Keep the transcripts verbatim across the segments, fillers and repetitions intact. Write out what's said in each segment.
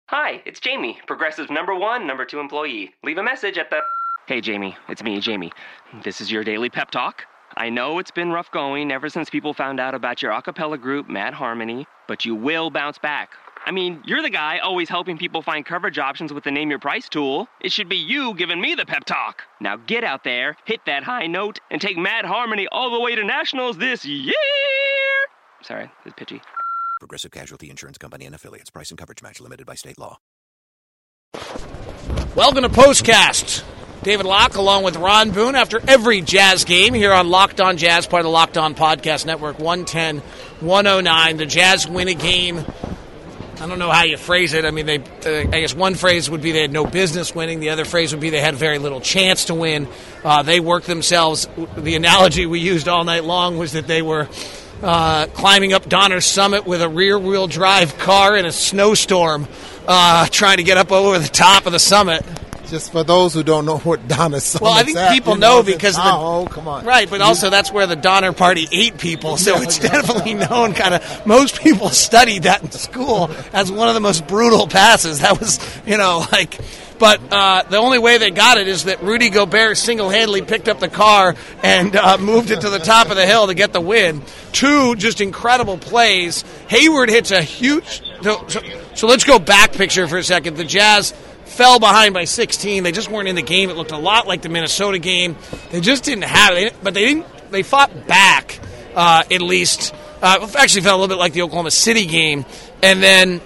Hi, it's Jamie, Progressive's number one, number two employee. Leave a message at the... Hey, Jamie, it's me, Jamie. This is your daily pep talk. I know it's been rough going ever since people found out about your a cappella group, Mad Harmony, but you will bounce back. I mean, you're the guy always helping people find coverage options with the Name Your Price tool. It should be you giving me the pep talk. Now get out there, hit that high note, and take Mad Harmony all the way to nationals this year! Sorry, it's pitchy. Progressive Casualty Insurance Company and Affiliates. Price and coverage match limited by state law. Welcome to Postcast. David Locke along with Ron Boone after every Jazz game here on Locked On Jazz, part of the Locked On Podcast Network, one ten one oh nine. The Jazz win a game. I don't know how you phrase it. I mean, they. Uh, I guess one phrase would be they had no business winning. The other phrase would be they had very little chance to win. Uh, they worked themselves. The analogy we used all night long was that they were Uh, climbing up Donner Summit with a rear-wheel drive car in a snowstorm, uh, trying to get up over the top of the summit. Just for those who don't know what Donner Summit's Well, I think at, people you know, know because of the, the, oh, come on, right, but also that's where the Donner Party ate people, so it's definitely known. Kind of most people studied that in school as one of the most brutal passes. That was, you know, like. But uh, the only way they got it is that Rudy Gobert single-handedly picked up the car and uh, moved it to the top of the hill to get the win. Two just incredible plays. Hayward hits a huge... So, so, so let's go back picture for a second. The Jazz fell behind by sixteen. They just weren't in the game. It looked a lot like the Minnesota game. They just didn't have it. But they didn't. They fought back, uh, at least. Uh, actually felt a little bit like the Oklahoma City game. And then...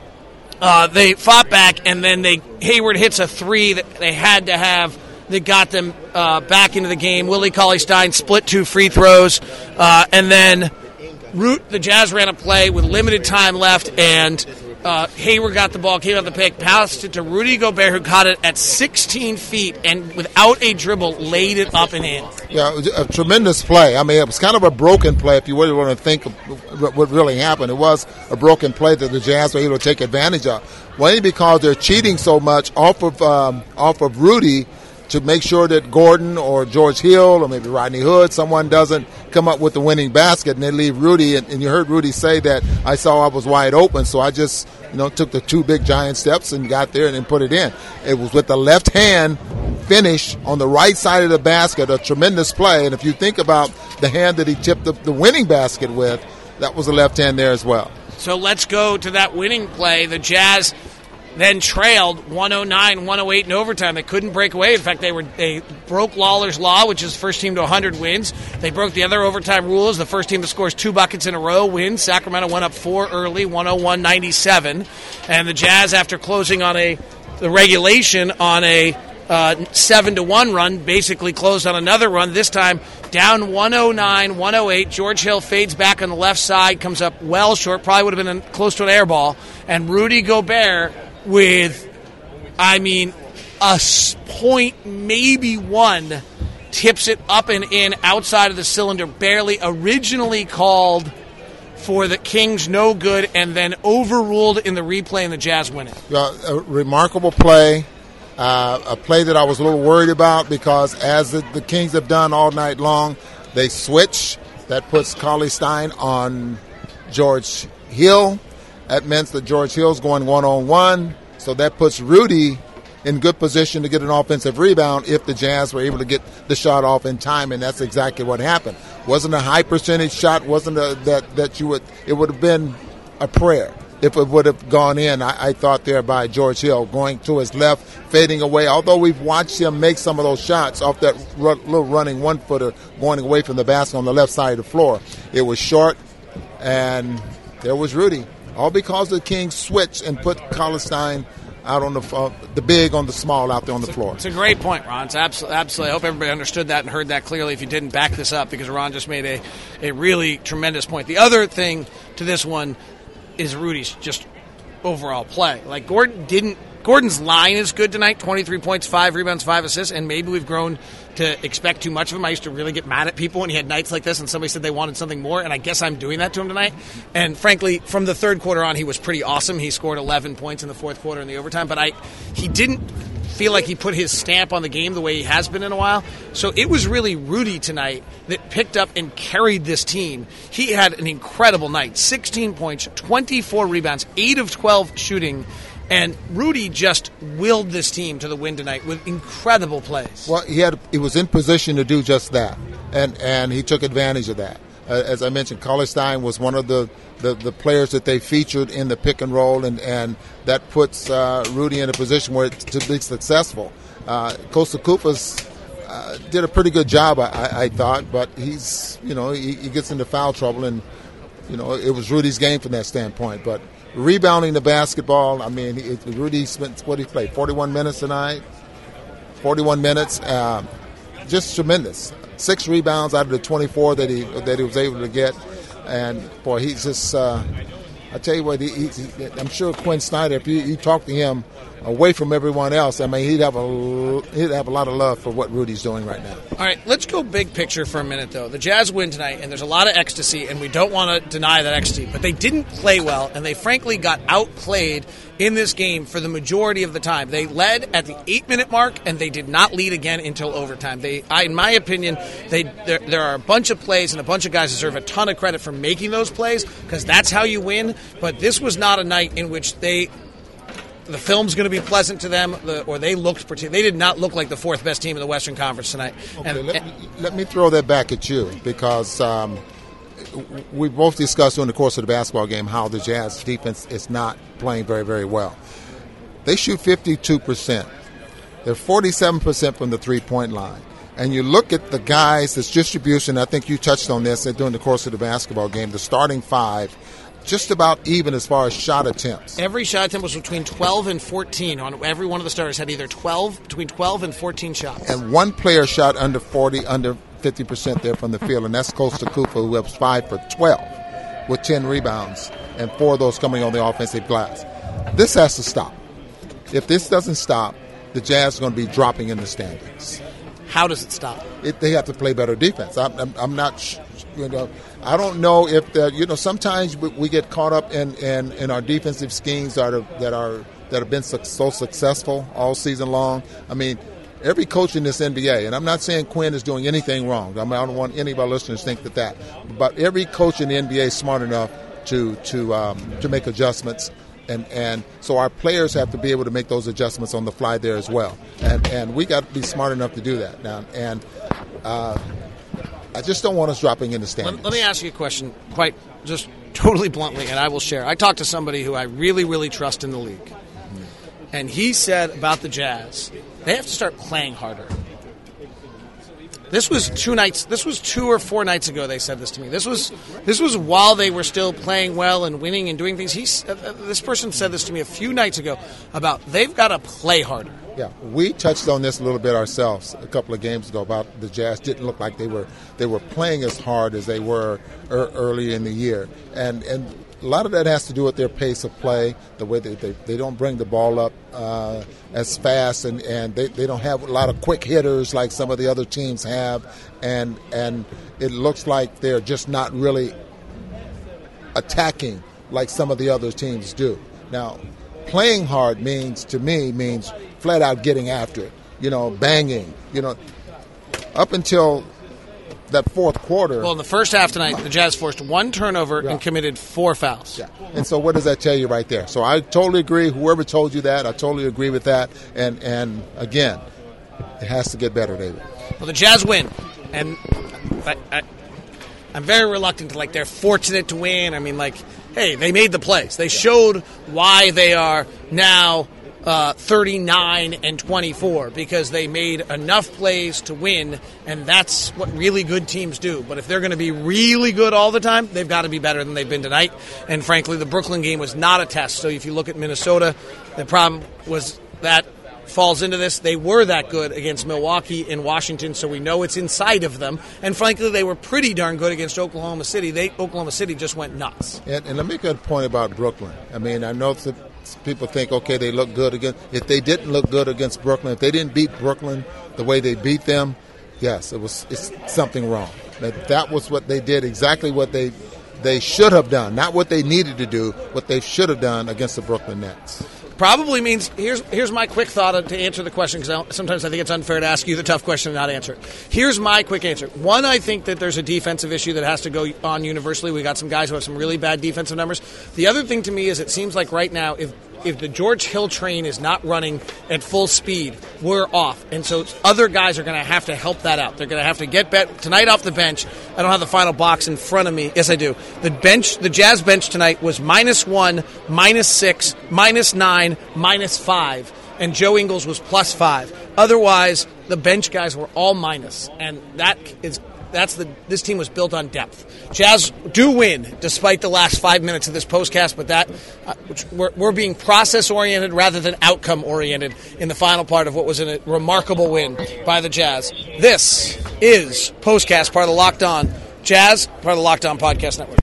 Uh, they fought back, and then they Hayward hits a three that they had to have that got them uh, back into the game. Willie Cauley-Stein split two free throws, uh, and then Root, the Jazz ran a play with limited time left, and uh, Hayward got the ball, came out the pick, passed it to Rudy Gobert, who caught it at sixteen feet, and without a dribble, laid it up and in. Yeah, it was a tremendous play. I mean, it was kind of a broken play if you really want to think of what really happened. It was a broken play that the Jazz were able to take advantage of. Mainly because they're cheating so much off of um, off of Rudy to make sure that Gordon or George Hill or maybe Rodney Hood, someone doesn't come up with the winning basket, and they leave Rudy. And, and you heard Rudy say that I saw I was wide open, so I just you know took the two big giant steps and got there and then put it in. It was with the left hand finish on the right side of the basket, a tremendous play. And if you think about the hand that he tipped the, the winning basket with, that was the left hand there as well. So let's go to that winning play. The Jazz then trailed one oh nine one oh eight in overtime. They couldn't break away. In fact, they were they broke Lawler's Law, which is first team to one hundred wins. They broke the other overtime rules. The first team that scores two buckets in a row wins. Sacramento went up four early, one oh one ninety-seven. And the Jazz, after closing on a the regulation on a uh, seven to one run, basically closed on another run, this time down one oh nine one oh eight. George Hill fades back on the left side, comes up well short, probably would have been close to an air ball. And Rudy Gobert with, I mean, a point, maybe one, tips it up and in outside of the cylinder, barely, originally called for the Kings no good, and then overruled in the replay, and the Jazz win it. Yeah, a remarkable play, uh, a play that I was a little worried about because as the, the Kings have done all night long, they switch. That puts Cauley-Stein on George Hill. That means that George Hill's going one-on-one, so that puts Rudy in good position to get an offensive rebound if the Jazz were able to get the shot off in time, and that's exactly what happened. Wasn't a high percentage shot, wasn't a, that that you would it would have been a prayer if it would have gone in. I, I thought there by George Hill going to his left, fading away. Although we've watched him make some of those shots off that r- little running one footer going away from the basket on the left side of the floor, it was short, and there was Rudy. All because the Kings switched and put Cauley-Stein out on the uh, the big on the small out there on the floor. It's a great point, Ron. It's absolutely, absolutely. I hope everybody understood that and heard that clearly. If you didn't, back this up, because Ron just made a, a really tremendous point. The other thing to this one is Rudy's just overall play. Like Gordon didn't. Gordon's line is good tonight. twenty-three points, five rebounds, five assists, and maybe we've grown to expect too much of him. I used to really get mad at people when he had nights like this and somebody said they wanted something more, and I guess I'm doing that to him tonight. And frankly, from the third quarter on, he was pretty awesome. He scored eleven points in the fourth quarter in the overtime, but I he didn't feel like he put his stamp on the game the way he has been in a while. So it was really Rudy tonight that picked up and carried this team. He had an incredible night. sixteen points, twenty-four rebounds, eight of twelve shooting, And Rudy just willed this team to the win tonight with incredible plays. Well, he had he was in position to do just that, and and he took advantage of that. Uh, as I mentioned, Cauley-Stein was one of the, the, the players that they featured in the pick and roll, and, and that puts uh, Rudy in a position where to be successful. Uh, Costa Coopers uh, did a pretty good job, I, I thought, but he's you know he, he gets into foul trouble, and you know it was Rudy's game from that standpoint. But rebounding the basketball, I mean, he, Rudy spent what he played forty-one minutes tonight, forty-one minutes, uh, just tremendous. Six rebounds out of the twenty-four that he that he was able to get, and boy, he's just. Uh, I tell you what, he, he, I'm sure Quinn Snyder, if you, you talk to him away from everyone else, I mean, he'd have a he'd have a lot of love for what Rudy's doing right now. All right, let's go big picture for a minute, though. The Jazz win tonight, and there's a lot of ecstasy, and we don't want to deny that ecstasy, but they didn't play well, and they frankly got outplayed in this game for the majority of the time. They led at the eight-minute mark, and they did not lead again until overtime. They, I, in my opinion, they there, there are a bunch of plays, and a bunch of guys deserve a ton of credit for making those plays, because that's how you win. But this was not a night in which they the film's going to be pleasant to them, the, or they looked they did not look like the fourth best team in the Western Conference tonight. Okay, and, let, and, me, let me throw that back at you, because um, we both discussed during the course of the basketball game how the Jazz defense is not playing very, very well. They shoot fifty-two percent. They're forty-seven percent from the three-point line. And you look at the guys, this distribution, I think you touched on this during the course of the basketball game, the starting five, just about even as far as shot attempts. Every shot attempt was between twelve and fourteen. On every one of the starters had either twelve, between twelve and fourteen shots. And one player shot under forty, under fifty percent there from the field, and that's Costa Cooper, who was five for twelve with ten rebounds, and four of those coming on the offensive glass. This has to stop. If this doesn't stop, the Jazz are going to be dropping in the standings. How does it stop? It, they have to play better defense. I'm, I'm, I'm not, you know, I don't know if the, you know. Sometimes we, we get caught up in, in, in our defensive schemes that are that are that have been so, so successful all season long. I mean, every coach in this N B A, and I'm not saying Quinn is doing anything wrong. I mean, I don't want any of our listeners to think that that. But every coach in the N B A is smart enough to to um, to make adjustments. And, and so our players have to be able to make those adjustments on the fly there as well. And and we got to be smart enough to do that now. And uh, I just don't want us dropping in the standings. Let, let me ask you a question, quite just totally bluntly, and I will share. I talked to somebody who I really, really trust in the league. Mm-hmm. And he said about the Jazz, they have to start playing harder. This was two nights. This was two or four nights ago. They said this to me. This was this was while they were still playing well and winning and doing things. He, uh, this person said this to me a few nights ago about they've got to play harder. Yeah, we touched on this a little bit ourselves a couple of games ago about the Jazz didn't look like they were they were playing as hard as they were er, early in the year, and and. A lot of that has to do with their pace of play, the way they they, they don't bring the ball up uh, as fast, and, and they, they don't have a lot of quick hitters like some of the other teams have, and and it looks like they're just not really attacking like some of the other teams do. Now, playing hard means, to me, means flat out getting after it, you know, banging, you know, up until that fourth quarter. Well, in the first half tonight, the Jazz forced one turnover yeah. and committed four fouls. Yeah. And so what does that tell you right there? So I totally agree. Whoever told you that, I totally agree with that. And, and again, it has to get better, David. Well, the Jazz win. And I, I, I'm very reluctant to, like, they're fortunate to win. I mean, like, hey, they made the plays. They showed why they are now Uh, thirty-nine and twenty-four, because they made enough plays to win, and that's what really good teams do. But if they're going to be really good all the time, they've got to be better than they've been tonight. And frankly, the Brooklyn game was not a test. So if you look at Minnesota, the problem was that falls into this. They were that good against Milwaukee and Washington, so we know it's inside of them. And frankly, they were pretty darn good against Oklahoma City. They Oklahoma City just went nuts. And, and let me make a point about Brooklyn. I mean, I know that people think, okay, they look good against. If they didn't look good against Brooklyn, if they didn't beat Brooklyn the way they beat them, yes, it was it's something wrong. That that was what they did, exactly what they they should have done, not what they needed to do, what they should have done against the Brooklyn Nets. Probably means, here's here's my quick thought to answer the question, because sometimes I think it's unfair to ask you the tough question and not answer it. Here's my quick answer. One, I think that there's a defensive issue that has to go on universally. We got some guys who have some really bad defensive numbers. The other thing to me is it seems like right now, if if the George Hill train is not running at full speed, we're off. And so other guys are going to have to help that out. They're going to have to get bet tonight off the bench. I don't have the final box in front of me. Yes, I do. The bench, the Jazz bench tonight was minus one, minus six, minus nine, minus five, and Joe Ingles was plus five. Otherwise, the bench guys were all minus, and that is that's the this team was built on depth. Jazz do win despite the last five minutes of this postcast, but that uh, we're, we're being process oriented rather than outcome oriented in the final part of what was a remarkable win by the Jazz. This is postcast, part of the Locked On Jazz, part of the Locked On Podcast Network.